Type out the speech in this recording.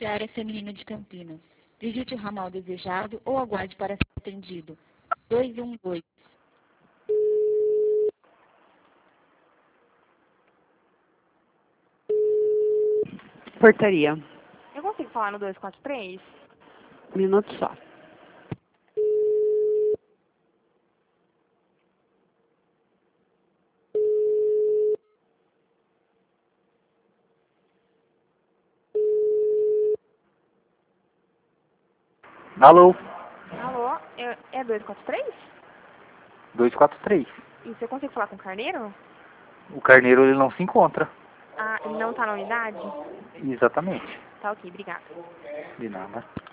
rodoviária feminina de Campinas. Digite o ramal desejado ou aguarde para ser atendido. 212. Portaria. Eu consigo falar no 243? Um minuto só. Alô? Alô? É 243? 243. Isso, eu consigo falar com o Carneiro? O Carneiro ele não se encontra. Ah, ele não tá na unidade? Exatamente. Tá ok, obrigada. De nada.